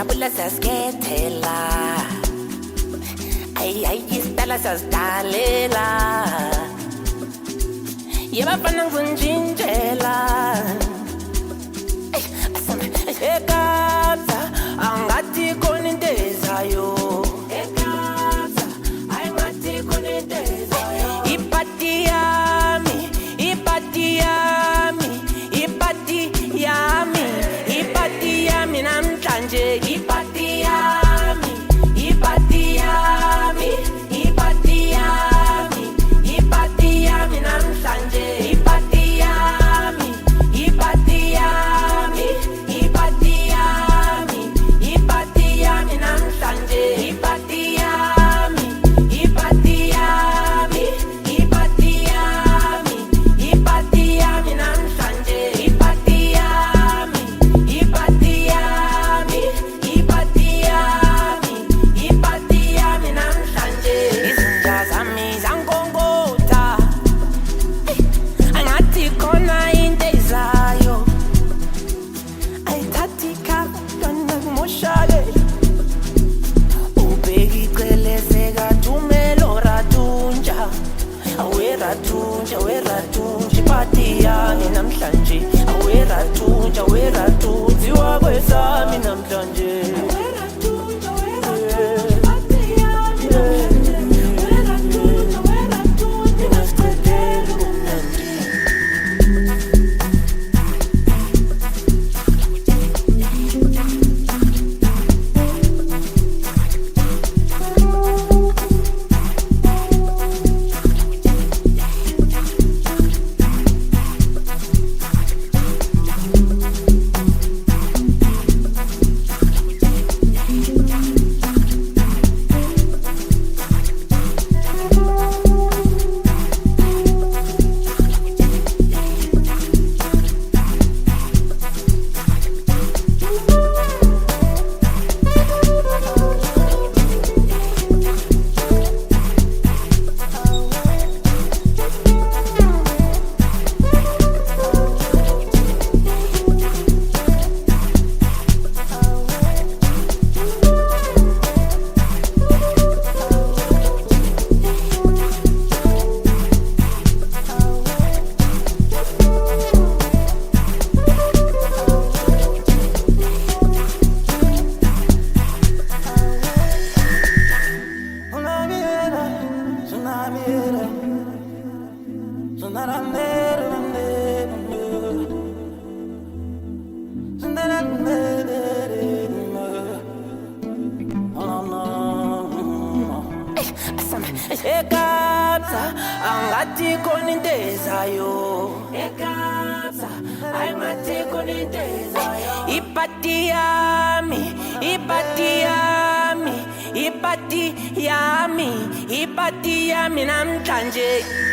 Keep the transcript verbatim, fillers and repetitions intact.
siyajabula siyasikethela, ayi ayi isitala siyasidalela, yebafana ngizonjintshela eKapa angathi khona into ezayo, eKapa ayingathi khona into ezayo. Ipati yami, ipati yami, ipati yami, ipati yami namhlanje, ipati yami, ipati yami, ipati yami, ipati yami namhlanje, ipati yami, ipati yami, ipati yami, ipati yami namhlanje, ipati yami, ipati yami, ipati yami, ipati yami namhlanje, ipati yami, ipati yami, ipati yami, ipati yami namhlanje. Izinja zami zangonkotha, angathi khona into ezayo, ayithathi ikhaya nakumoshakele, ubheka iceleze kathumelo rathunja, awe rathunja, awe rathunja, ipati yami namhlanje, awe rathunja, awe rathunja, ziwa kwesami namhlanje. eKapa angathi khona into ezayo, eKapa ayingathi khona into ezayo. Ipati yami, ipati yami, ipati yami, ipati yami namhlanje.